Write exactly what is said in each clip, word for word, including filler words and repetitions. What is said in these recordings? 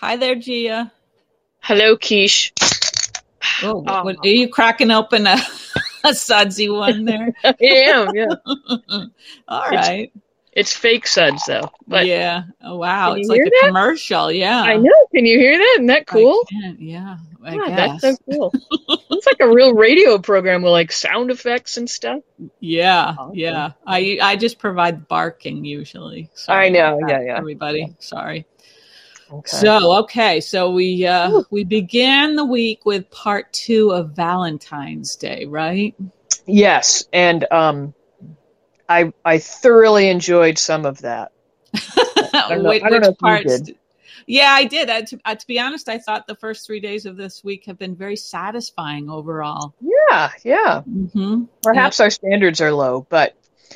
Hi there, Gia. Hello, Quiche. Oh, what, what- Oh, are you cracking open a, a sudsy one there? I am, yeah. All It's right. it's fake suds though. But Yeah. Oh, wow. can It's you like hear a that? commercial. I Yeah. know. Can you hear that? Isn't that I cool? can't. Yeah, I Yeah, that's so guess. cool. It's like a real radio program with like sound effects and stuff. Yeah. Awesome. Yeah. I I just provide barking usually. I Sorry about know. that, Yeah, yeah, yeah. everybody. Sorry. Okay. So, okay. So we uh Whew. we began the week with part two of Valentine's Day, right? Yes, and um, I I thoroughly enjoyed some of that. I don't know. which, I don't which know if you parts? did. d- Yeah, I did. Uh, to, uh, to be honest, I thought the first three days of this week have been very satisfying overall. Yeah, yeah. Mm-hmm. Yep. Perhaps our standards are low, but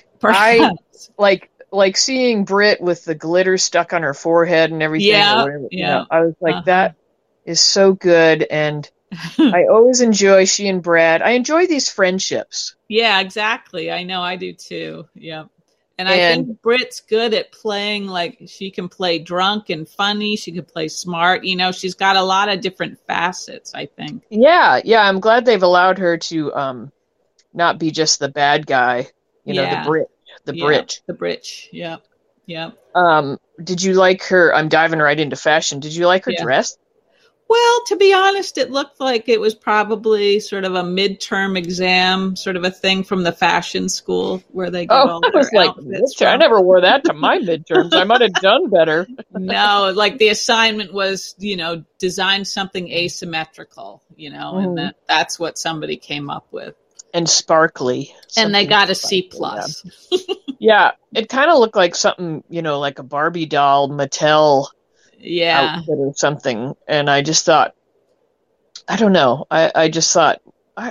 I Perhaps. like like seeing Brit with the glitter stuck on her forehead and everything, or Yeah. whatever. You Yeah. know, I was like, Uh-huh. that is so good, and I always enjoy she and Brad. I enjoy these friendships, Yeah, exactly. I know I do too. Yep. And I and think Britt's good at playing, like she can play drunk and funny. She can play smart. You know, she's got a lot of different facets, I think. yeah, yeah. I'm glad they've allowed her to um not be just the bad guy. You know, the Yeah. Brit, the Yeah. Brit. The Britch. Yep. Yep. Um, did you like her? I'm diving right into fashion. Did you like her Yeah. dress? Well, to be honest, it looked like it was probably sort of a midterm exam, sort of a thing from the fashion school where they get Oh, all I was their like, outfits midterm. I from. never wore that to my midterms. I might have done better. No, like the assignment was, you know, design something asymmetrical, you know, and Mhm. that that's what somebody came up with. And sparkly, And they something got a C sparkly. Yeah. plus. Yeah, it kind of looked like something, you know, like a Barbie doll Mattel Yeah. outfit or something. And I just thought, I don't know. I, I just thought, I,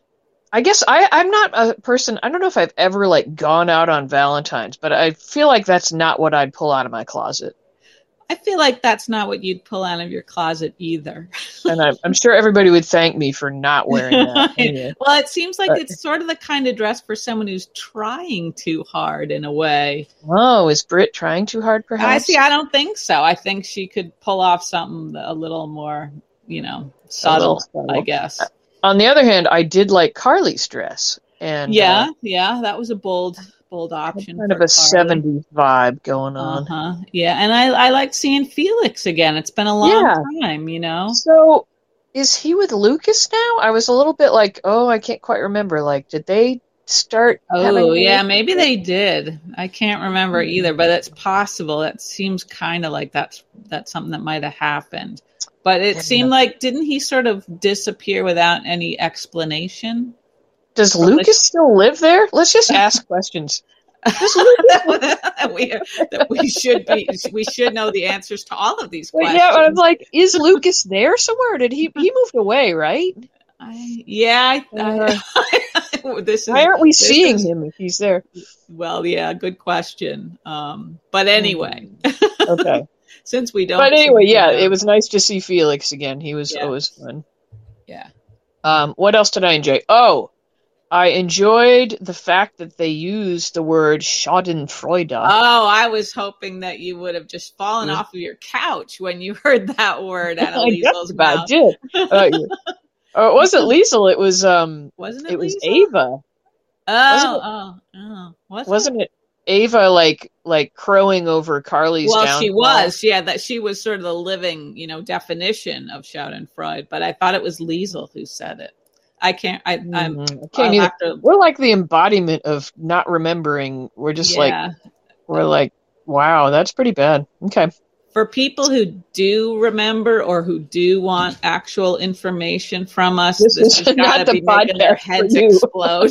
I guess I, I'm not a person, I don't know if I've ever like gone out on Valentine's, but I feel like that's not what I'd pull out of my closet. I feel like that's not what you'd pull out of your closet either. And I'm, I'm sure everybody would thank me for not wearing that anyway. Well, it seems like But, it's sort of the kind of dress for someone who's trying too hard in a way. oh, is Britt trying too hard, I see. perhaps? I don't think so. I think she could pull off something a little more, you know, A little subtle, I subtle. guess. On the other hand, I did like Carly's dress. And uh, Yeah, yeah, that was a bold, bold had option kind of for a Carly. seventies vibe going on. Uh-huh. Yeah, and I I like seeing Felix again. It's been a long Yeah. time, you know. So is he with Lucas now? I was a little bit like, oh, I can't quite remember. Like, did they start having Oh, a yeah, maybe relationship? they did. I can't remember either, but it's possible. That seems kind of like that's that's something that might have happened. But it Yeah. seemed like didn't he sort of disappear without any explanation Does from the Lucas still live there? Let's just ask questions. Does Lucas live? that we that we should be we should know the answers to all of these Wait, yeah, I was questions. like, is Lucas there somewhere? Or did he he moved away, right? I, yeah, Uh, I, I, this why is aren't we this seeing is him if he's there? well, yeah, good question. Um, but anyway, Hmm. Okay. since we But don't anyway, seem to yeah, it know, was nice to see Felix again. He was yeah, always fun. yeah. Um, what else did I enjoy? Oh, I enjoyed the fact that they used the word Schadenfreude. Oh, I was hoping that you would have just fallen Yeah. off of your couch when you heard that word out of I just Liesel's about mouth. did. Uh, or it wasn't Liesel, it was um Wasn't it it was Liesel? Ava. Wasn't Oh, it oh, oh. Was it? wasn't it Ava like like crowing over Carly's Well, she downfall? was, yeah, that she was sort of the living, you know, definition of Schadenfreude, but I thought it was Liesel who said it. I can't, I, I'm, Mhm. I can't I'll either. have to, We're like the embodiment of not remembering. We're just like yeah. we're like, wow, that's pretty bad. Okay. For people who do remember or who do want actual information from us, This this is has got not to the be making their podcast for heads you. explode.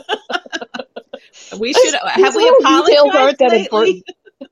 We should, These have we little details apologized aren't that lately?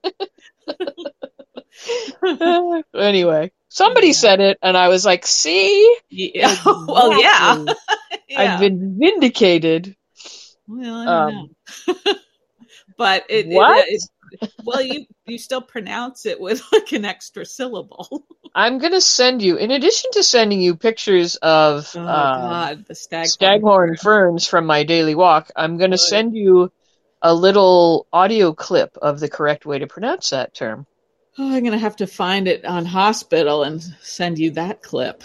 important. Uh, anyway, somebody Yeah. said it, and I was like, see? Yeah. Well, yeah. Exactly. I've Yeah. been vindicated. Well, I don't Um, know. But it, it, what? it, well, you, you still pronounce it with like an extra syllable. I'm going to send you, in addition to sending you pictures of Oh, um, God, the staghorn. staghorn ferns from my daily walk, I'm going to Good. send you a little audio clip of the correct way to pronounce that term. Oh, I'm gonna have to find it on Hospital and send you that clip.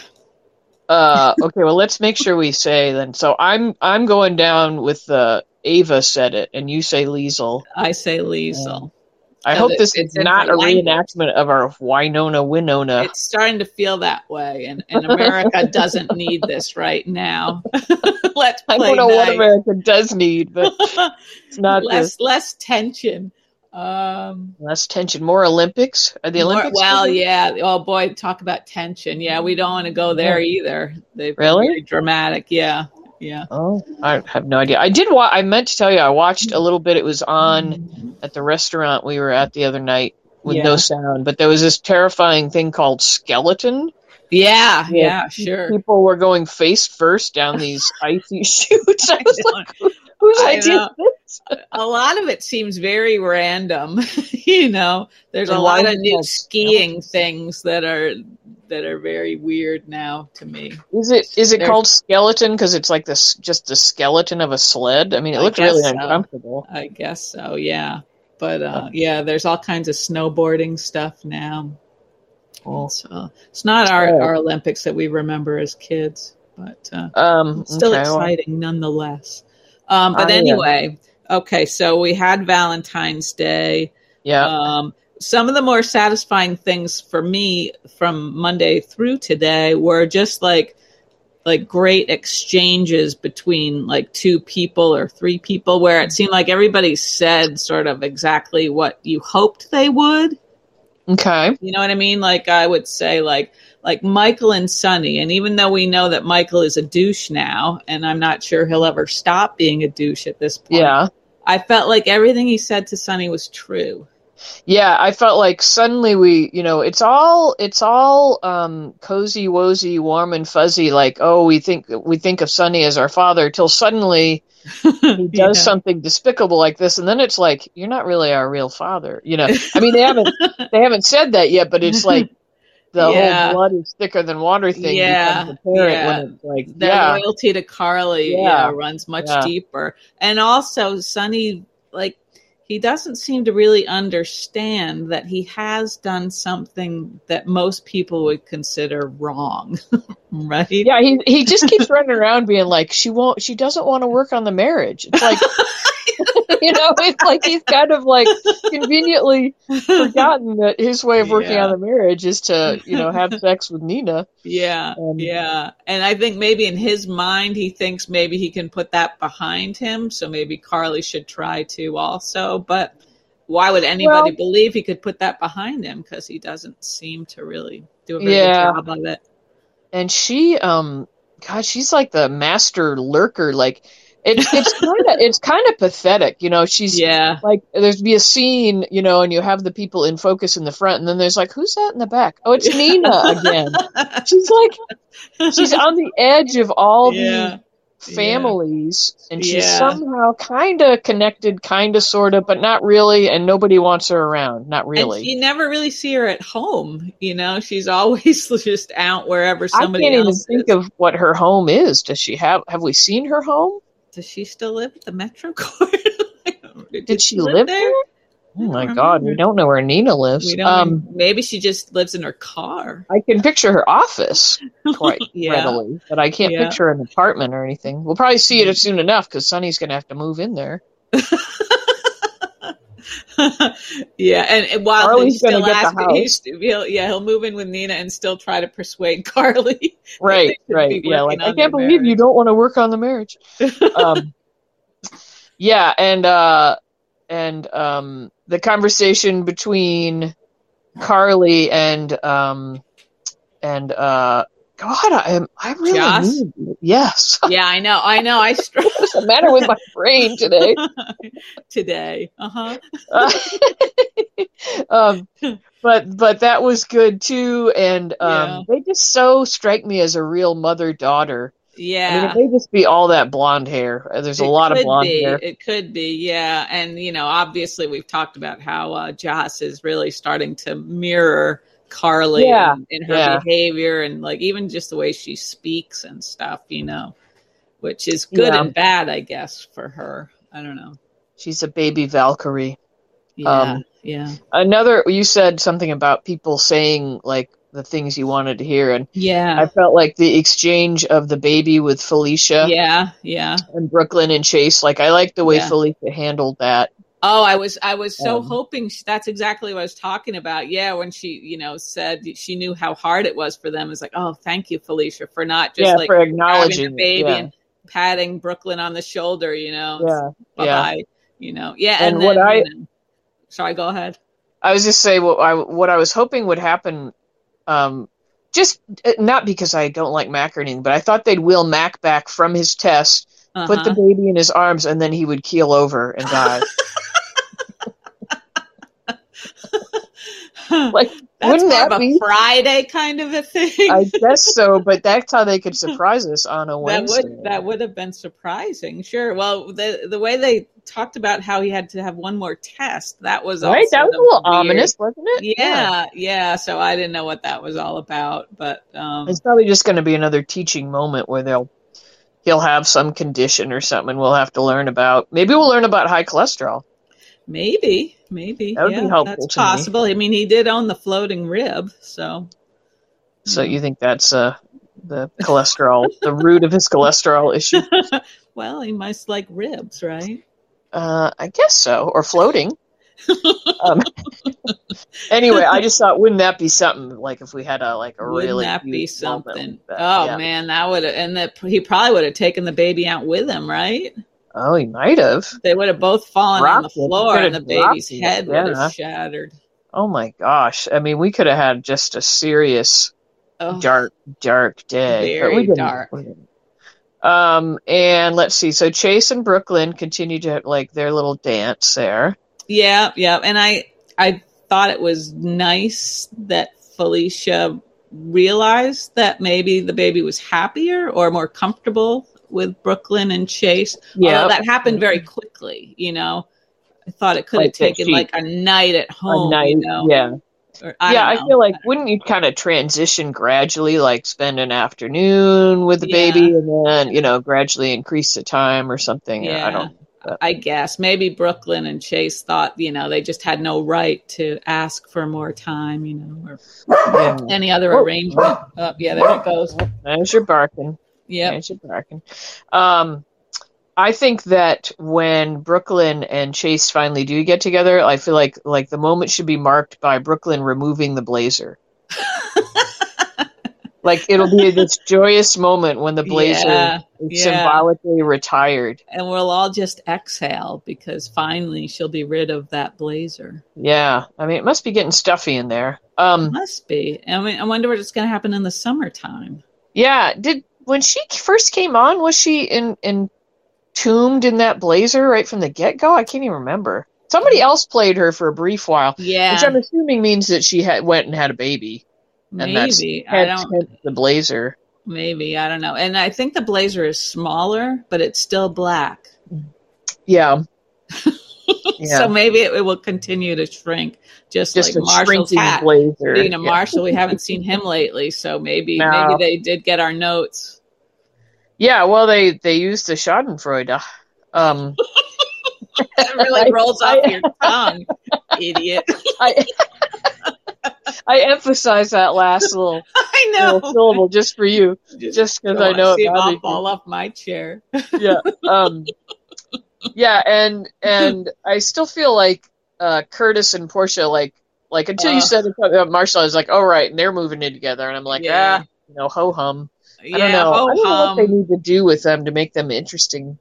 Uh, okay, well, let's make sure we say then. So I'm I'm going down with the uh, Ava said it, and you say Liesel. I say Liesel. Um, I hope it, this is it's in not her a language. reenactment of our Winona Winona. It's starting to feel that way, and, and America doesn't need this right now. Let's play I don't know nice. what America does need, but it's not less this. less tension. Um, Less tension, more Olympics. Are the more, Olympics? well, yeah. Oh boy, talk about tension. Yeah, we don't want to go there yeah. either. They've been really very dramatic. Yeah, yeah. Oh, I have no idea. I did. Wa- I meant to tell you. I watched a little bit. It was on at the restaurant we were at the other night with yeah. no sound. But there was this terrifying thing called Skeleton. Yeah, yeah, sure. People were going face first down these icy chutes. I was I like, whose idea is this? A lot of it seems very random. You know, there's and a lot of new skiing skeleton? things that are that are very weird now to me. Is it is it there's, called Skeleton because it's like this just the skeleton of a sled? I mean, it looked really so. uncomfortable. I guess so, yeah. But uh, yeah, there's all kinds of snowboarding stuff now. Cool. So it's not our, our Olympics that we remember as kids, but uh, um, it's still okay, exciting well. nonetheless. Um, but I, anyway, uh, okay, so we had Valentine's Day. Yeah. Um, some of the more satisfying things for me from Monday through today were just like like great exchanges between like two people or three people where it seemed like everybody said sort of exactly what you hoped they would. Okay. You know what I mean? Like I would say like like Michael and Sonny. And even though we know that Michael is a douche now, and I'm not sure he'll ever stop being a douche at this point. Yeah. I felt like everything he said to Sonny was true. Yeah, I felt like suddenly we, you know, it's all it's all um, cozy, wozy, warm and fuzzy. Like, oh, we think we think of Sonny as our father, till suddenly he does yeah. something despicable like this, and then it's like, you're not really our real father. You know, I mean, they haven't they haven't said that yet, but it's like the yeah. whole blood is thicker than water thing yeah. becomes apparent yeah. when it's like their yeah. loyalty to Carly yeah. yeah, runs much yeah. deeper, and also Sonny like. He doesn't seem to really understand that he has done something that most people would consider wrong, right? Yeah, he he just keeps running around being like, she won't, she doesn't want to work on the marriage. It's like, you know, it's like he's kind of like conveniently forgotten that his way of working yeah. on the marriage is to, you know, have sex with Nina. Yeah, and, yeah. And I think maybe in his mind, he thinks maybe he can put that behind him. So maybe Carly should try to also. But why would anybody well, believe he could put that behind him? Because he doesn't seem to really do a very yeah. good job of it. And she, um, God, she's like the master lurker. Like, It's it's kind of it's kind of pathetic, you know. She's yeah. like there's be a scene, you know, and you have the people in focus in the front, and then there's like, who's that in the back? Oh, it's Nina again. She's like she's on the edge of all yeah. the families, yeah. and she's yeah. somehow kind of connected, kind of, sort of, but not really, and nobody wants her around, not really. And you never really see her at home, you know. She's always just out wherever somebody I can't else even is. think of what her home is. Does she have? Have we seen her home? Does she still live at the Metro Court? Did, Did she live there? there? Oh my remember. God, we don't know where Nina lives. We don't um, maybe she just lives in her car. I can picture her office quite yeah. readily, but I can't yeah. picture an apartment or anything. We'll probably see it soon enough because Sonny's going to have to move in there. yeah, and, and while Carly's he's still asking, the he's, he'll yeah he'll move in with Nina and still try to persuade Carly. Right, right, yeah. Like I can't believe marriage. You don't want to work on the marriage. um, yeah, and uh, and um, the conversation between Carly and um, and uh, God, I am I really Joss? need yes. Yeah, I know, I know. I struggle. What's the matter with my brain today? today, uh-huh. uh um, but but that was good too, and um, yeah. they just so strike me as a real mother-daughter. Yeah, I mean, it may just be all that blonde hair. There's a it lot of blonde be. hair. It could be, yeah. And you know, obviously, we've talked about how uh, Joss is really starting to mirror Carly yeah. in, in her yeah. behavior and like even just the way she speaks and stuff, you know, which is good yeah. and bad, I guess, for her. I don't know. She's a baby Valkyrie. Yeah, um, yeah. Another, you said something about people saying like the things you wanted to hear, and Yeah. I felt like the exchange of the baby with Felicia Yeah. Yeah. and Brooklyn and Chase. Like I liked the way Yeah. Felicia handled that. Oh, I was I was so Um, hoping she, that's exactly what I was talking about. Yeah, when she, you know, said she knew how hard it was for them. It's like, oh, thank you, Felicia, for not just yeah, like for having the acknowledging it. baby Yeah, and patting Brooklyn on the shoulder, you know, yeah, bye yeah. bye, you know. Yeah, And and what then, I, you know, sorry, go ahead. I was just say what I what I was hoping would happen. Um, just uh, not because I don't like Mac or anything, but I thought they'd wheel Mac back from his test, put the Uh-huh. baby in his arms, and then he would keel over and die. Like, That's wouldn't more that of a be? Friday kind of a thing. I guess so, but that's how they could surprise us on a That Wednesday. would that would have been surprising. Sure. Well, the the way they talked about how he had to have one more test, that was Right? also That was a the little weird. ominous, wasn't it? Yeah, yeah. So I didn't know what that was all about, but um, It's probably just going to be another teaching moment where they'll he'll have some condition or something we'll have to learn about. Maybe we'll learn about high cholesterol. maybe, maybe, That would be yeah, helpful that's to me. possible. I mean, he did own the floating rib, so So you you think that's uh, the cholesterol, the root of his cholesterol issue? know. Well, he must like ribs, right? Uh, I guess so, or floating. Um, anyway, I just thought, wouldn't that be something? Like if we had a like a Wouldn't really that be huge moment something? like that. Oh Yeah. man, that would have, and that he probably would have taken the baby out with him, right? Oh, he might have. They would have both fallen on the Dropped it. floor, Could and the have dropped baby's it, head would yeah. have shattered. Oh my gosh! I mean, we could have had just a serious Oh, dark, dark day, but we very didn't. dark. We didn't. Um, and let's see. So Chase and Brooklyn continue to have, like their little dance there. Yeah, yeah. And I I thought it was nice that Felicia realized that maybe the baby was happier or more comfortable with Brooklyn and Chase. Yeah, Although that happened very quickly, you know. I thought it could have Like that taken she- like a night at a home, night. you know. Yeah, Or, I yeah. don't I know. feel like wouldn't you kind of transition gradually, like spend an afternoon with the Yeah. baby, and then you know gradually increase the time or something? Yeah. I don't. But, I guess maybe Brooklyn and Chase thought, you know, they just had no right to ask for more time, you know, or yeah. any other Oh. arrangement. Oh, yeah, there it goes. There's your barking. Yep. There's your barking. Um, I think that when Brooklyn and Chase finally do get together, I feel like like the moment should be marked by Brooklyn removing the blazer. Like it'll be this joyous moment when the blazer Yeah, is yeah. symbolically retired. And we'll all just exhale because finally she'll be rid of that blazer. Yeah, I mean it must be getting stuffy in there. Um, Must be. I mean, I wonder what's going to happen in the summertime. yeah. Did when she first came on, was she in entombed in that blazer right from the get go? I can't even remember. Somebody else played her for a brief while, Yeah, which I'm assuming means that she had went and had a baby. And that's maybe. I hence, don't. hence the blazer. Maybe I don't know. And I think the blazer is smaller, but it's still black. Yeah. Yeah. So maybe it, it will continue to shrink, just, Just like a Marshall's shrinking hat. blazer. Being a Yeah. Marshall, we haven't seen him lately, so maybe No. maybe they did get our notes. Yeah, well, they, they used the Schadenfreude. Um, It really rolls I- off your tongue, idiot. I, I emphasize that last little, I little know. syllable just for you. Just 'cause I know it see if I'll bothered you. fall off my chair. Yeah. Um, yeah, and and I still feel like uh, Curtis and Portia, like like until you Uh. said it about Marshall, I was like, oh right, and they're moving in together, and I'm like, Yeah. ah, you know, ho hum. Yeah, I don't know. ho I don't know what they hum. need to do with them to make them interesting.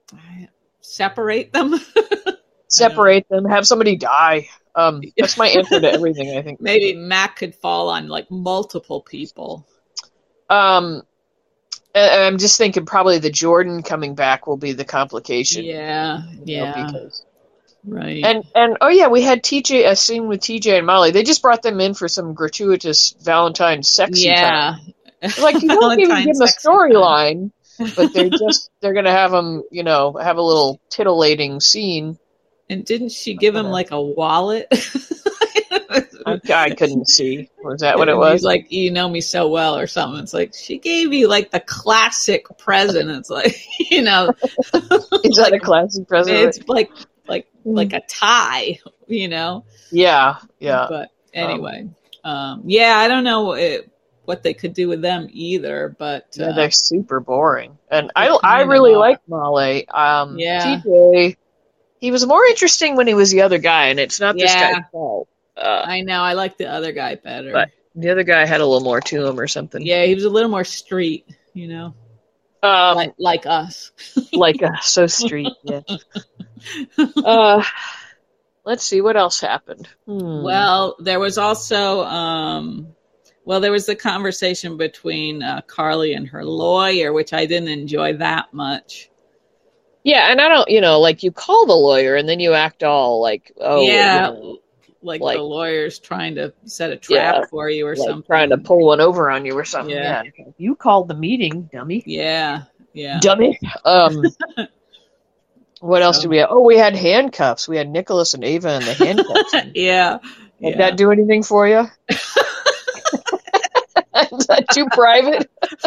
Separate them. Separate them, have somebody die. Um, that's my answer to everything, I think. Maybe Mac could fall on like multiple people. Um, and- and I'm just thinking probably the Jordan coming back will be the complication. Yeah, you know, yeah, because right. and and oh yeah, we had T J a scene with T J and Molly. They just brought them in for some gratuitous Valentine's sexy time. yeah, Like you don't even Valentine's give them a sexy time. storyline, but they're just they're gonna have them, you know, have a little titillating scene. And didn't she give him like a wallet? I, I couldn't see. Was that what it And was? He's like, you know me so well, or something. It's like she gave you like the classic present. It's like, you know, Is that a classic present? it's like like like a tie. you know. Yeah, yeah. But anyway, um, um, yeah, I don't know it, what they could do with them either. But yeah, uh, they're super boring, and they I I kind of really are. like Male. Um, Yeah, T J, he was more interesting when he was the other guy, and it's not this guy's yeah, fault. Uh, I know. I like the other guy better. but the other guy had a little more to him or something. Yeah, he was a little more street, you know, like Um, like us. like uh, so street. Yeah. Uh, let's see what else happened. Hmm. Well, there was also, um, well, there was the conversation between uh, Carly and her lawyer, which I didn't enjoy that much. Yeah, and I don't, you know, like you call the lawyer and then you act all like, oh, you Yeah, know, like the like, lawyer's trying to set a trap yeah, for you or like trying to something. pull one over on you or something. Yeah, Yeah, you called the meeting, dummy. yeah, yeah. Dummy. Um, what else So, did we have? Oh, we had handcuffs. We had Nicholas and Ava in the handcuffs. yeah, Did yeah. that do anything for you? Is that too private?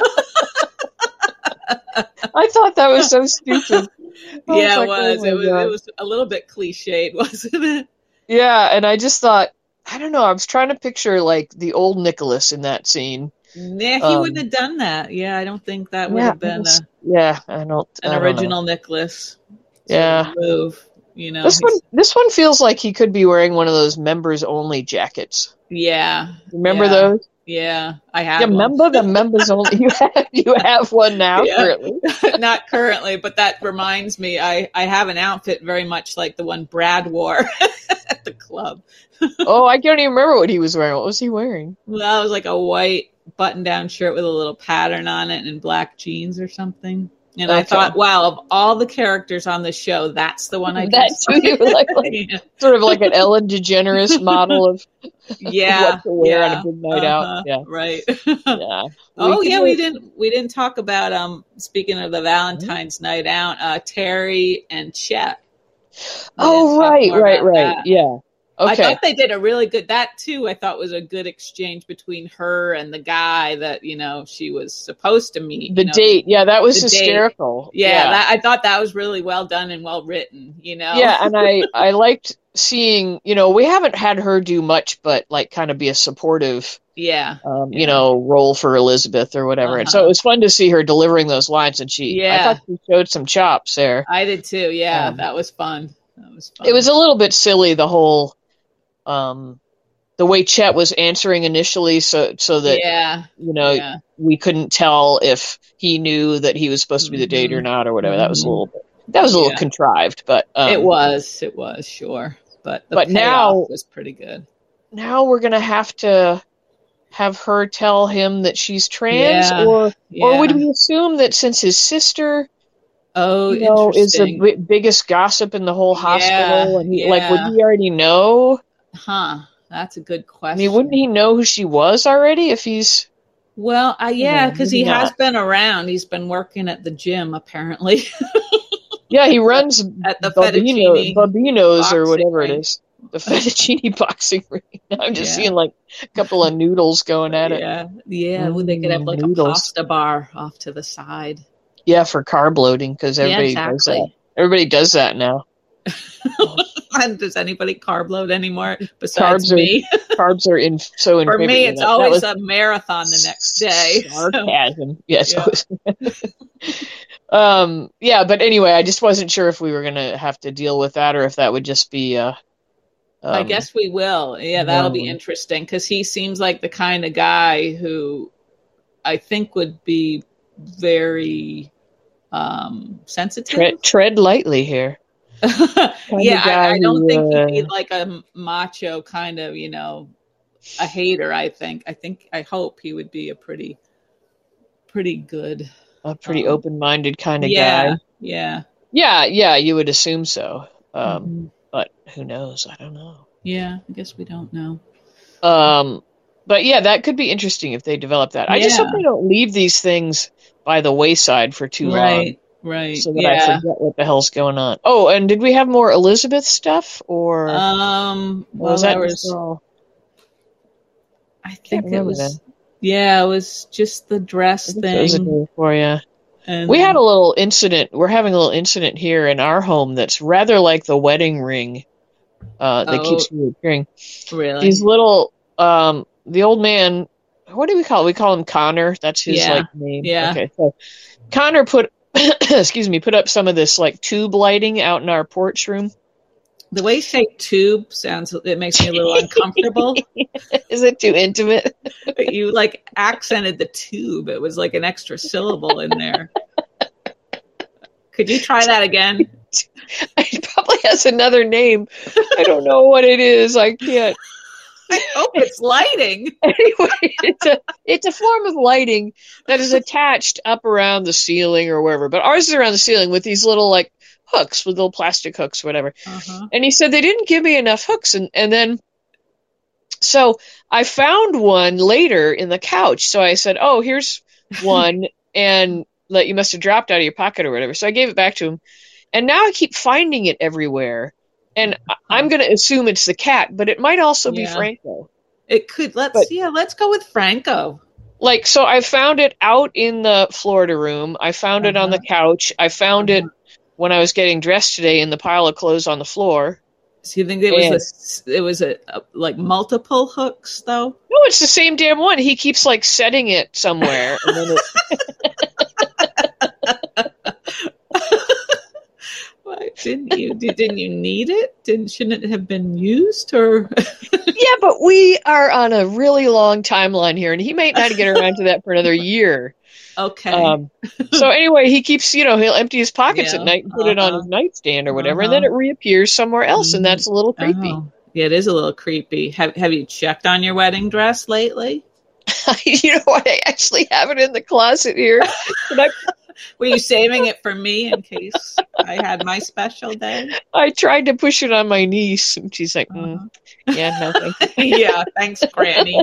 I thought that was so stupid. I Yeah, it like, was. oh It my was. God. It was a little bit cliched, wasn't it? Yeah, and I just thought, I don't know, I was trying to picture like the old Nicholas in that scene. Nah, he wouldn't Um, have done that. Yeah, I don't think that would yeah, have I been just, a, yeah, I don't, an I don't know. original Nicholas sort of Yeah, move. You know, this one, he's this one feels like he could be wearing one of those members only jackets. yeah, Remember yeah, those? yeah. I Yeah, have one. remember the members only. You have, you have one now Yeah, currently. not currently, but that reminds me. I I have an outfit very much like the one Brad wore at the club. Oh, I can't even remember what he was wearing. What was he wearing? Well, that was like a white button-down shirt with a little pattern on it and black jeans or something. And I Okay. thought, wow, of all the characters on the show, that's the one I That's guess. who you like, like yeah. sort of like an Ellen DeGeneres model of Yeah, what to wear yeah, on a big night uh-huh, out. Yeah, right. yeah. Oh could yeah, do we it. didn't we didn't talk about um speaking of the Valentine's night out, uh Terry and Chet. We didn't Oh, talk right, more right, about right. that. Yeah. I Okay. thought they did a really good that too. I thought was a good exchange between her and the guy that, you know, she was supposed to meet. The you know, date. Yeah, that was the date. hysterical. Yeah, Yeah. that, I thought that was really well done and well written, you know. Yeah, and I I liked seeing, you know, we haven't had her do much but like kind of be a supportive Yeah. um, you Yeah. know, role for Elizabeth or whatever. And so it Uh-huh. was fun to see her delivering those lines, and she I Yeah. thought she showed some chops there. I did too. Yeah, Um, that was fun. That was fun. It was a little bit silly, the whole um the way Chet was answering initially, so so that yeah. you know Yeah. we couldn't tell if he knew that he was supposed to be the date or Mhm. not or whatever. That was a Mhm. little bit that was a little Yeah. contrived, but um, It was. It was, sure. But the But payoff now- was pretty good. now we're gonna have to have her tell him that she's trans, Yeah. or Yeah. or would we assume that since his sister, Oh, you know, is the interesting. b- biggest gossip in the whole Yeah, hospital, and he like would yeah. he already know? Huh. That's a good I question. mean, wouldn't he know who she was already if he's? Well, uh, yeah, No, because maybe he has not. been around. He's been working at the gym, apparently. Yeah, he runs At the Babino, fettuccine Babino's or boxing whatever ring. it is. The fettuccine boxing ring. I'm just Yeah. seeing like a couple of noodles going at it. Yeah, yeah. Well, they could have Mm, like noodles. a pasta bar off to the side. Yeah, for carb loading because Yeah, everybody does that. exactly. Everybody does that now. And does anybody carb load anymore besides Carbs are me? carbs are in so in For favor. me, Yeah, it's that- that always was a marathon the next day. So, sarcasm. Yes. Yeah. um. Yeah, but anyway, I just wasn't sure if we were gonna have to deal with that or if that would just be. Uh, I um, guess we will. Yeah, that'll be um, interesting because he seems like the kind of guy who I think would be very um, sensitive. tread, tread lightly here. yeah, guy I, I don't who, think he'd be uh, like a macho kind of, you know, a hater. I think. I think. I hope he would be a pretty, pretty good. A pretty Um, open-minded kind of yeah, guy. yeah, Yeah, yeah, you would assume so. Um, Mhm. But who knows? I don't know. yeah. I guess we don't know. Um, but yeah, that could be interesting if they develop that. I just hope Yeah. they don't leave these things by the wayside for too long, Right, right. so that I yeah. forget what the hell's going on. Oh, and did we have more Elizabeth stuff, or Um. or Well, was that there just was. all? I think it remember was. that. Yeah, it was just the dress I think that was a thing. day for you. And We had a little incident. We're having a little incident here in our home that's rather like the wedding ring uh, that Oh, keeps reappearing. really? These little, um, the old man, what do we call it? We call him Connor. That's his Yeah. like name. Yeah. Okay, so Connor put, excuse me, put up some of this like tube lighting out in our porch room. The way you say tube sounds, it makes me a little uncomfortable. Is it too intimate? But you like accented the tube. It was like an extra syllable in there. Could you try that again? It probably has another name. I don't know what it is. I can't. I hope it's lighting. Anyway, it's a it's a form of lighting that is attached up around the ceiling or wherever. But ours is around the ceiling with these little like hooks, with little plastic hooks, or whatever. Uh-huh. And he said they didn't give me enough hooks, and and then so I found one later in the couch. So I said, "Oh, here's one," and like you must have dropped out of your pocket or whatever. So I gave it back to him, and now I keep finding it everywhere. And I'm going to assume it's the cat, but it might also Yeah. be Franco. It could. Let's But- yeah. Let's go with Franco. Like, so I found it out in the Florida room. I found it on the Uh-huh. couch. I found it Uh-huh. when I was getting dressed today in the pile of clothes on the floor. So you think it was a, it was a, a like multiple hooks though? No, it's the same damn one. He keeps like setting it somewhere. And then it, Why didn't you? Did, didn't you need it? Didn't shouldn't it have been used or? yeah, but we are on a really long timeline here, and he might not get around to that for another year. Okay. Um, so anyway, he keeps, you know, he'll empty his pockets Yeah, at night and put it on uh-huh. his nightstand or whatever, Uh-huh. and then it reappears somewhere else, and that's a little creepy. Oh, yeah, it is a little creepy. Have Have you checked on your wedding dress lately? You know what? I actually have it in the closet here. But I, Were you saving it for me in case I had my special day? I tried to push it on my niece, and she's like, mm, Uh-huh. "Yeah, no, thank you." Yeah, thanks, Granny.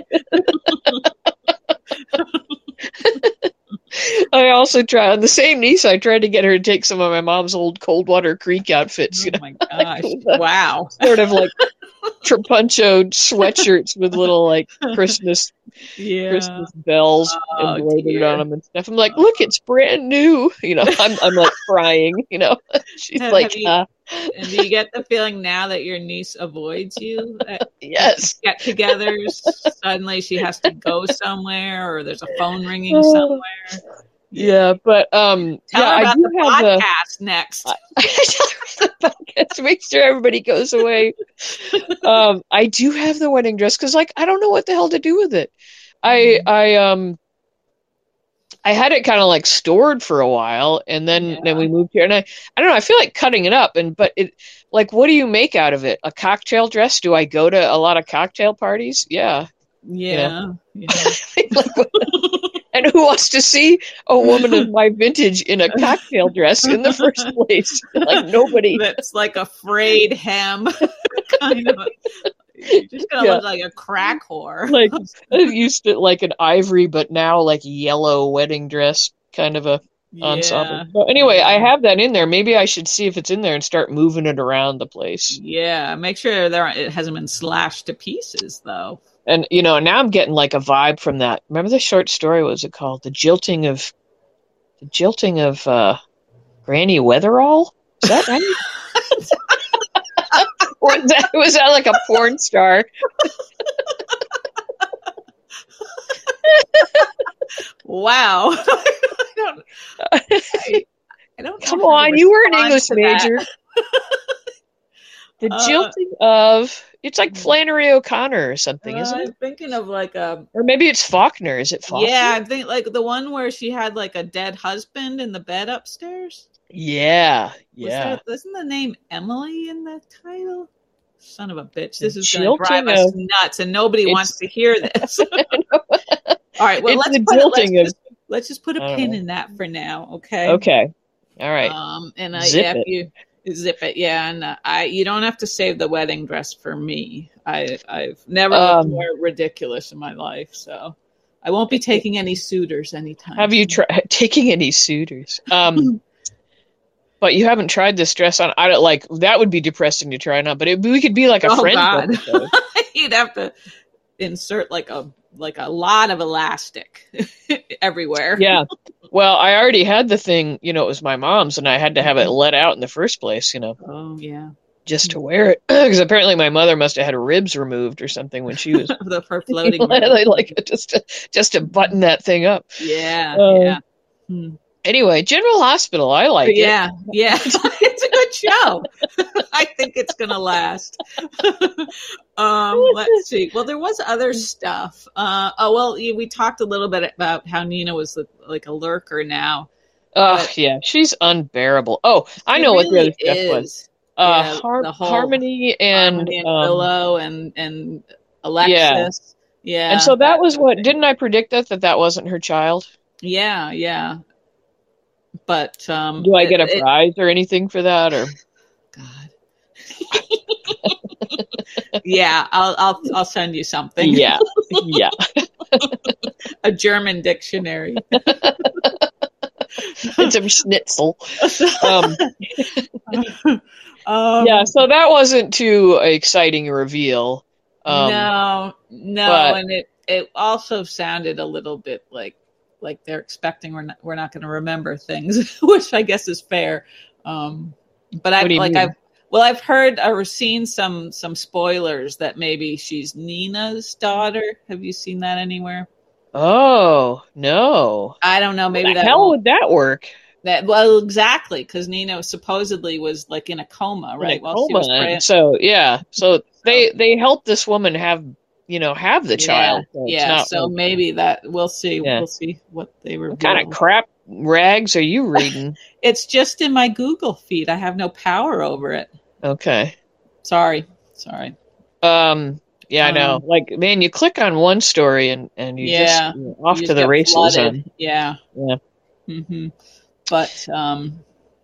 I also tried on the same niece. I tried to get her to take some of my mom's old Coldwater Creek outfits. Oh You know, my gosh! Wow. sort of like trapuncho sweatshirts with little like Christmas Yeah. Christmas bells Oh, embroidered dear. on them and stuff. I'm like, look, it's brand new. You know, I'm I'm like crying. You know, she's Have- like, have you- uh, And do you get the feeling now that your niece avoids you at yes. get-togethers? Suddenly she has to go somewhere, or there's a phone ringing Oh. somewhere. Yeah, but um, Tell yeah, her I about do the have the. podcast next. I tell her the podcast to make sure everybody goes away. um, I do have the wedding dress because, like, I don't know what the hell to do with it. I I um I had it kind of like stored for a while, and then Yeah. then we moved here, and I I don't know. I feel like cutting it up, and but it like, what do you make out of it? A cocktail dress? Do I go to a lot of cocktail parties? Yeah. Yeah. yeah. Like, what- and who wants to see a woman of my vintage in a cocktail dress in the first place? Like, nobody. That's like a frayed hem. Kind of. You're just gonna Yeah. look like a crack whore. Like, I used to like an ivory, but now like yellow wedding dress kind of a ensemble. Yeah. So anyway, I have that in there. Maybe I should see if it's in there and start moving it around the place. Yeah. Make sure there it hasn't been slashed to pieces, though. And you know, now I'm getting like a vibe from that. Remember the short story? What was it called? The jilting of the jilting of uh, Granny Weatherall. Is that right? Or was that, was that like a porn star? Wow. I don't. I, I don't. know Come how to on, you were an respond English to that. major. The Uh, jilting of it's like Flannery O'Connor or something, Uh, isn't it? I'm thinking of like a. Or maybe it's Faulkner. Is it Faulkner? Yeah, I think like the one where she had like a dead husband in the bed upstairs. Yeah, Was yeah. that, wasn't the name Emily in the title? Son of a bitch! The This is going to drive jilting us of- nuts, and nobody It's- wants to hear this. All right, well It's let's the put, let's, jilting of- just, let's just put a I don't pin know. in that for now, okay? Okay. All right. Um, and I, Zip yeah, if it. you zip it, yeah, and uh, I, you don't have to save the wedding dress for me. I, I've never looked Um, more ridiculous in my life, so I won't be taking any suitors anytime. Have you soon. tried taking any suitors? Um, but you haven't tried this dress on. I don't like that. Would be depressing to try on, but it, we could be like a Oh, friend. God. episode. You'd have to insert like a like a lot of elastic everywhere. Yeah. Well, I already had the thing. You know, it was my mom's, and I had to have it let out in the first place. You know. Oh yeah. just to wear it because apparently my mother must have had her ribs removed or something when she was The her floating. like just to, just to button that thing up. Yeah, Uh, yeah. Hmm. Anyway, General Hospital, I like Yeah, it. yeah. It's a good show. I think it's gonna last. um, let's see. Well, there was other stuff. Uh, oh well, we talked a little bit about how Nina was like a lurker now. Oh yeah, she's unbearable. Oh, I know really what the other stuff is. was. Uh, yeah, Har- Harmony and, Harmony and um, Willow and and Alexis. Yeah. yeah, and so that was what. Didn't I predict that that that wasn't her child? Yeah, yeah. But um, do I get a it, prize or anything for that? Or God, yeah, I'll I'll I'll send you something. Yeah, yeah, a German dictionary. And some schnitzel. Um, um, yeah, so that wasn't too exciting a reveal. Um, no, no, but, and it it also sounded a little bit like like they're expecting we're not we're not going to remember things, which I guess is fair. Um, but I've like mean? I've well I've heard or seen some some spoilers that maybe she's Nina's daughter. Have you seen that anywhere? Oh no, I don't know. Maybe How the that hell would that work? That well, exactly, because Nina supposedly was like in a coma, right? In a coma. Well, she was so yeah, so they they helped this woman have you know have the yeah, child. So yeah, so like, maybe that we'll see. Yeah. We'll see what they were. What kind of crap rags are you reading? It's just in my Google feed. I have no power over it. Okay. Sorry. Sorry. Um. Yeah, I know. Um, like, man, you click on one story and, and you yeah, just you're off you to just the races. On. Yeah. Yeah. Mm-hmm. But um,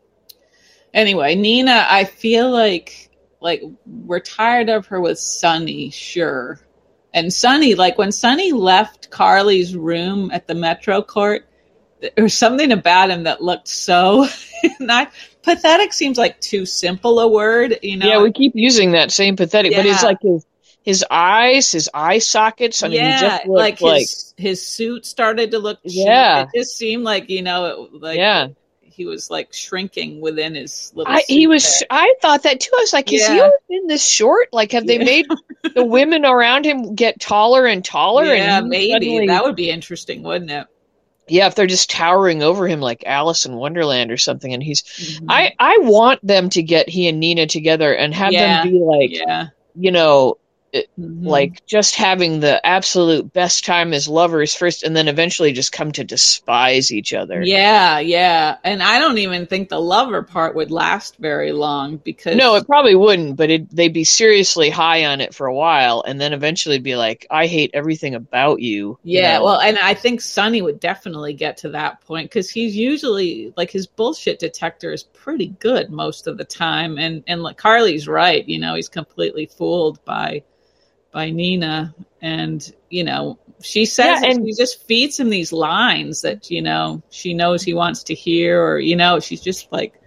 anyway, Nina, I feel like like we're tired of her with Sonny, sure. And Sonny, like when Sonny left Carly's room at the Metro Court, there was something about him that looked so not pathetic. Seems like too simple a word, you know. Yeah, we keep using that same pathetic, yeah. But it's like his his eyes, his eye sockets. I mean, yeah, he just looked like his like, his suit started to look. Yeah, cheap. It just seemed like you know, like yeah. he was like shrinking within his little. I, he was. There. I thought that too. I was like, "Has yeah. he always been this short? Like, have yeah. they made the women around him get taller and taller?" Yeah, and maybe suddenly, that would be interesting, wouldn't it? Yeah, if they're just towering over him like Alice in Wonderland or something, and he's. Mm-hmm. I I want them to get he and Nina together and have yeah. them be like, yeah. you know. It, mm-hmm. Like just having the absolute best time as lovers first and then eventually just come to despise each other. Yeah, yeah. And I don't even think the lover part would last very long because... No, it probably wouldn't, but it, they'd be seriously high on it for a while and then eventually be like, I hate everything about you. Yeah, you know? well, and I think Sonny would definitely get to that point because he's usually, like his bullshit detector is pretty good most of the time. And, and like Carly's right, you know, he's completely fooled by... by Nina, and you know she says yeah, and she just feeds him these lines that you know she knows he wants to hear, or you know she's just like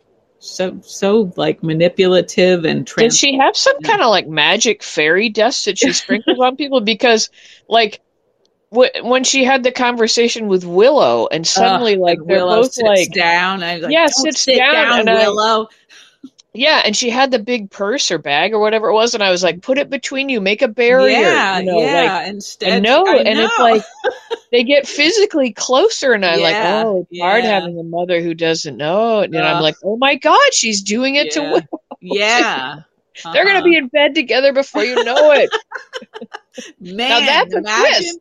so so like manipulative and trans- Does she have some yeah. kind of like magic fairy dust that she sprinkles on people? Because like w- when she had the conversation with Willow, and suddenly uh, like they're Willow both sits like down, I like, yeah, sits sit down, down and Willow. I, Yeah, and she had the big purse or bag or whatever it was, and I was like, "Put it between you, make a barrier." Yeah, you know, yeah. Like, Instead, and no, I and know. it's like they get physically closer, and I'm yeah, like, "Oh, it's yeah. hard having a mother who doesn't know." And uh, I'm like, "Oh my God, she's doing it yeah. to Willow." Yeah, uh-huh. They're gonna be in bed together before you know it. Man, now that's a imagine. twist.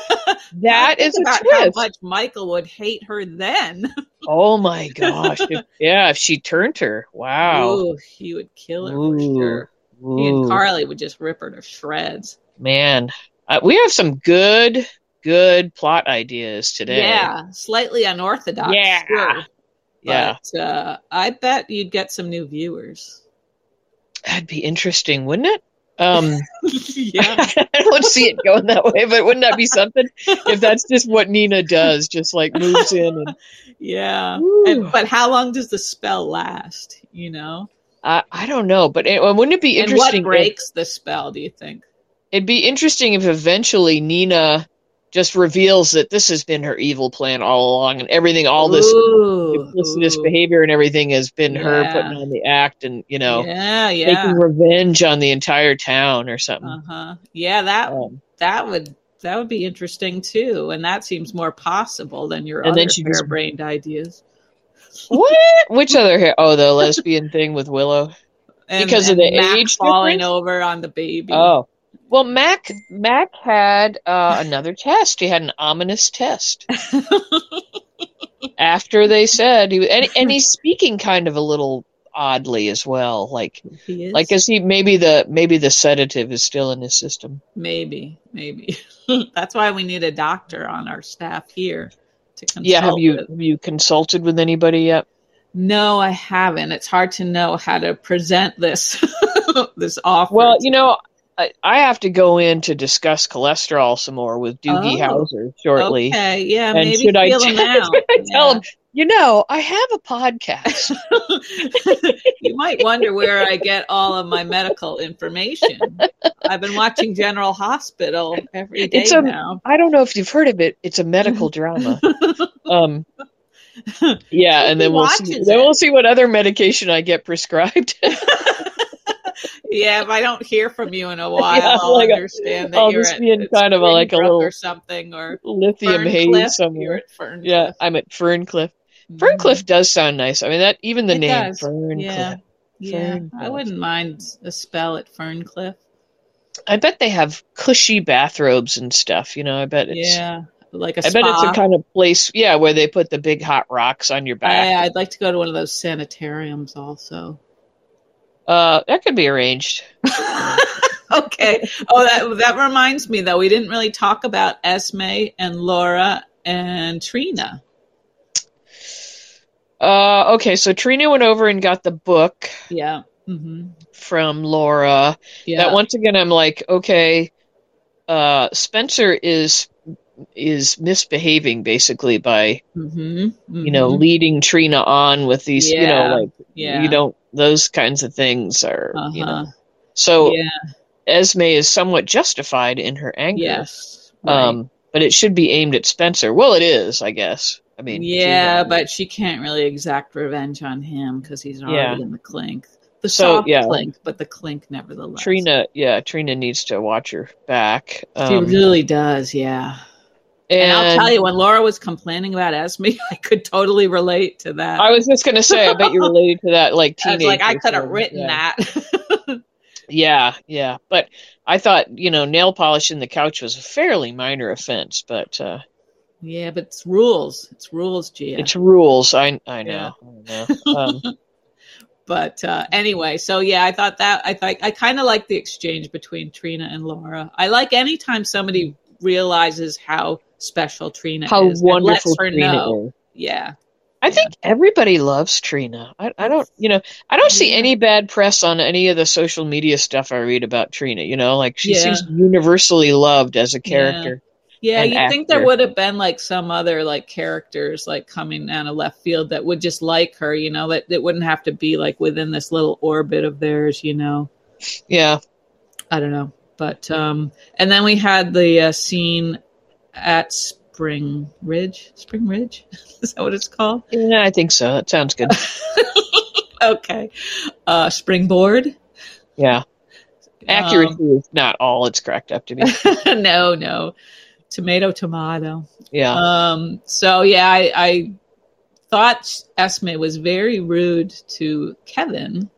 That is a about twist. How much Michael would hate her then? Oh my gosh! If, yeah, if she turned her, wow, Ooh, he would kill her Ooh. for sure. Ooh. He and Carly would just rip her to shreds. Man, uh, we have some good, good plot ideas today. Yeah, slightly unorthodox. Yeah, sure. yeah. But uh, I bet you'd get some new viewers. That'd be interesting, wouldn't it? Um, yeah, I don't see it going that way, but wouldn't that be something if that's just what Nina does, just like moves in and yeah. And, but how long does the spell last? You know, I I don't know, but it, wouldn't it be interesting? And what breaks if, the spell? Do you think it'd be interesting if eventually Nina just reveals that this has been her evil plan all along, and everything, all this Ooh, duplicitous ooh. behavior and everything has been her putting Yeah. on the act and, you know, Yeah, taking yeah. revenge on the entire town or something. Uh-huh. Yeah, that Um, that would that would be interesting too, and that seems more possible than your and then other she just, harebrained ideas. what? Which other hair? Oh, the lesbian thing with Willow. And Because of the and Mac age falling difference? over on the baby. Oh. Well, Mac Mac had uh, another test. He had an ominous test. After they said he and, and he's speaking kind of a little oddly as well, like He like is. is he maybe the maybe the sedative is still in his system. Maybe, maybe. That's why we need a doctor on our staff here to consult Yeah, have you with. have you consulted with anybody yet? No, I haven't. It's hard to know how to present this this offer. Well, to- you know, I, I have to go in to discuss cholesterol some more with Doogie Oh, Howser shortly. okay. Yeah, And maybe should I, feel t- them out. should I tell Yeah. him, you know, I have a podcast. You might wonder where I get all of my medical information. I've been watching General Hospital every day It's a, now. I don't know if you've heard of it. It's a medical drama. Um, yeah, and then Who we'll see. watches Then it? we'll see what other medication I get prescribed. Yeah, if I don't hear from you in a while, Yeah, I'll like a- understand that I'll you're just at be in kind of a, like a Springbrook little or something, or lithium haze Ferncliff. You're somewhere. at Ferncliff. Yeah, I'm at Ferncliff. Mhm. Ferncliff does sound nice. I mean, that even the It name does. Ferncliff. Yeah, yeah. I Ferncliff. wouldn't mind a spell at Ferncliff. I bet they have cushy bathrobes and stuff. You know, I bet it's. Yeah, like a I spa. bet it's a kind of place, yeah, where they put the big hot rocks on your back. I, I'd like to go to one of those sanitariums also. Uh, that could be arranged. Okay. Oh, that that reminds me though. We didn't really talk about Esme and Laura and Trina. Uh, okay, so Trina went over and got the book Yeah. Mm-hmm. from Laura. Yeah. That once again, I'm like, okay, uh, Spencer is is misbehaving basically by Mm-hmm. Mm-hmm. you know leading Trina on with these, you know, Yeah. like Yeah. you don't those kinds of things are, Uh-huh. you know. So Yeah. Esme is somewhat justified in her anger. Yes. Right. Um, but it should be aimed at Spencer. Well, it is, I guess. I mean, Yeah, Trina- but she can't really exact revenge on him because he's already Yeah. in the clink. The So, soft yeah. clink, but the clink nevertheless. Trina, yeah, Trina needs to watch her back. She Um, really does, yeah. and, And I'll tell you, when Laura was complaining about Esme, I could totally relate to that. I was just gonna say, I bet you related to that, like I was teenage. like, I could have written yeah. that. Yeah, yeah, but I thought, you know, nail polish in the couch was a fairly minor offense, but uh, Yeah, but it's rules. It's rules, Gia. it's rules. I I know. Yeah. I know. Um, But uh, anyway, so yeah, I thought that I thought I kind of like the exchange between Trina and Laura. I like anytime somebody realizes how special Trina how is and lets wonderful her Trina know. is. Yeah, I think everybody loves Trina. I, I don't, you know, I don't see Yeah. any bad press on any of the social media stuff I read about Trina. You know, like she Yeah. seems universally loved as a character. yeah. An You'd think there actor. would have been like some other like characters like coming out of left field that would just like her. You know, that that wouldn't have to be like within this little orbit of theirs. You know. Yeah, I don't know. But um and then we had the uh, scene at Spring Ridge. Spring Ridge? Is that what it's called? yeah, I think so. That sounds good. Okay. Uh Springboard? Yeah, accuracy Um, is not all it's cracked up to be. no, no. Tomato tomato. Yeah, Um so yeah, I, I thought Esme was very rude to Kevin.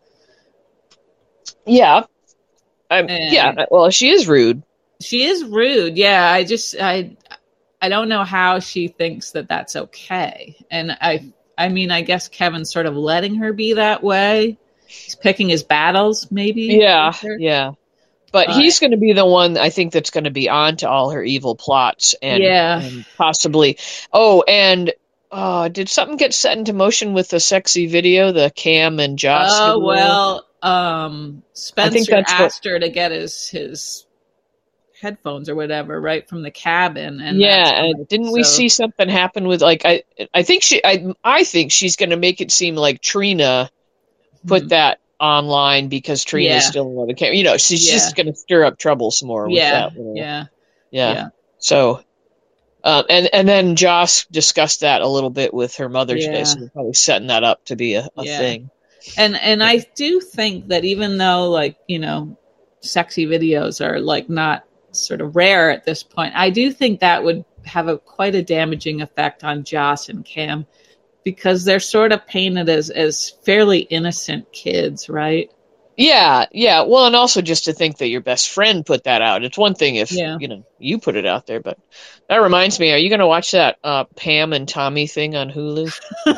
yeah, I'm, And- yeah. Well, she is rude. She is rude. Yeah, I just I I don't know how she thinks that that's okay. And I I mean, I guess Kevin's sort of letting her be that way. He's picking his battles, maybe. Yeah, with her. yeah. But Uh, he's going to be the one, I think, that's going to be on to all her evil plots and, Yeah. and possibly. Oh, and uh, did something get set into motion with the sexy video, the Cam and Joss? Oh video? well, um, Spencer that's what- asked her to get his his headphones or whatever right from the cabin, and yeah. that's when And didn't we so- see something happen with like I? I think she. I. I think she's going to make it seem like Trina put Mhm. that online because Trina's Yeah. still on the camera. You know, she's Yeah. just going to stir up trouble some more with Yeah, that. little- yeah, yeah. yeah. So, Um, and and then Joss discussed that a little bit with her mother today, Yeah. so we're probably setting that up to be a, a Yeah. thing. And and I do think that even though, like, you know, sexy videos are like not sort of rare at this point, I do think that would have a quite a damaging effect on Joss and Cam, because they're sort of painted as as fairly innocent kids, right? Yeah, yeah. Well, and also just to think that your best friend put that out. It's one thing if, Yeah. you know, you put it out there, but that reminds me, are you going to watch that uh, Pam and Tommy thing on Hulu?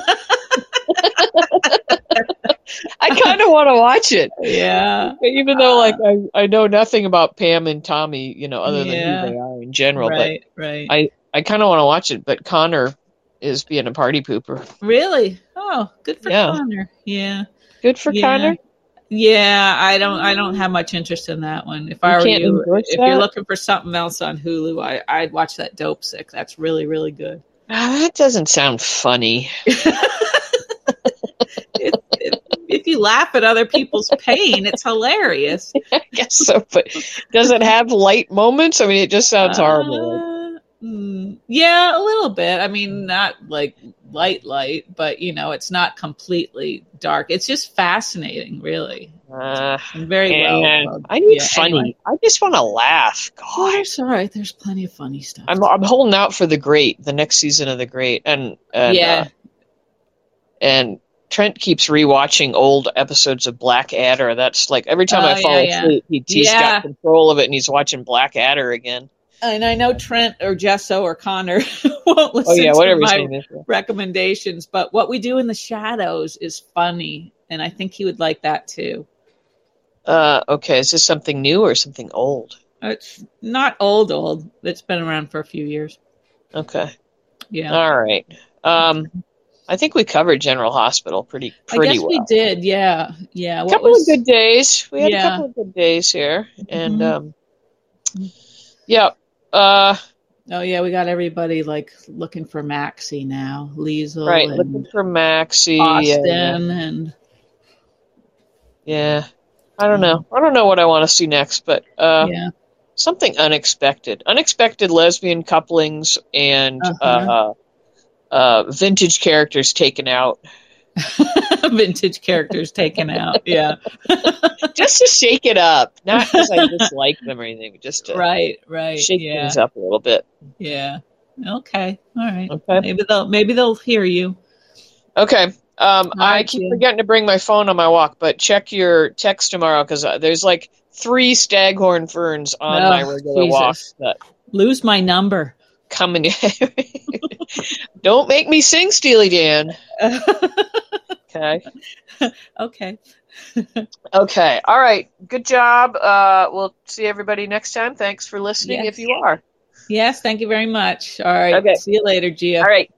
I kind of want to watch it. Yeah. Even though, like, I, I know nothing about Pam and Tommy, you know, other than Yeah. who they are in general, Right, but right. I, I kind of want to watch it, but Connor is being a party pooper. Really? Oh, good for Yeah. Connor. Yeah. Good for Yeah. Connor. Yeah, I don't I don't have much interest in that one. If I You were can't you, endorse if that? you're looking for something else on Hulu, I, I'd watch that Dope Sick. That's really, really good. Ah, that doesn't sound funny. If, if, if you laugh at other people's pain, it's hilarious. I guess so, but does it have light moments? I mean, it just sounds horrible. Uh, mm, yeah, a little bit. I mean, not like light, light, but you know, it's not completely dark. It's just fascinating, really. Uh, And very well. man, well I need yeah, funny. anyway. I just want to laugh. Well, God, there's all right. There's plenty of funny stuff. I'm I'm holding out for The Great, the next season of The Great, and and Yeah. uh, and Trent keeps rewatching old episodes of Blackadder. That's like every time Oh, I fall yeah, yeah. asleep, he, he's Yeah. got control of it, and he's watching Blackadder again. And I know Trent or Jesso or Connor won't listen Oh yeah, to whatever his my name is. recommendations, but What We Do in the Shadows is funny, and I think he would like that too. Uh, okay, is this something new or something old? It's not old, old. It's been around for a few years. Okay, Yeah, all right. Um, I think we covered General Hospital pretty I pretty guess well. we did. Yeah, yeah. A What couple was of good days. We had Yeah. a couple of good days here, and Mhm. um, yeah. Uh, Oh yeah, we got everybody like looking for Maxie now. Liesel right. and Looking for Maxie. Austin and, and yeah. I don't know. I don't know what I want to see next, but uh, yeah. something unexpected. Unexpected lesbian couplings and Uh-huh. uh, uh, vintage characters taken out. Vintage characters taken out. Yeah. Just to shake it up. Not because I dislike them or anything, just to Right, right. shake Yeah. things up a little bit. Yeah. Okay. All right. Okay. Maybe they'll maybe they'll hear you. Okay. Um, I right, keep Jim. forgetting to bring my phone on my walk, but check your text tomorrow because there's like three staghorn ferns on Oh, my regular walk Jesus. that Lose my number. come in. Don't make me sing, Steely Dan. Okay. Okay. Okay. All right. Good job. Uh, we'll see everybody next time. Thanks for listening Yes. if you are. Yes, thank you very much. All right. Okay. See you later, Gia. All right.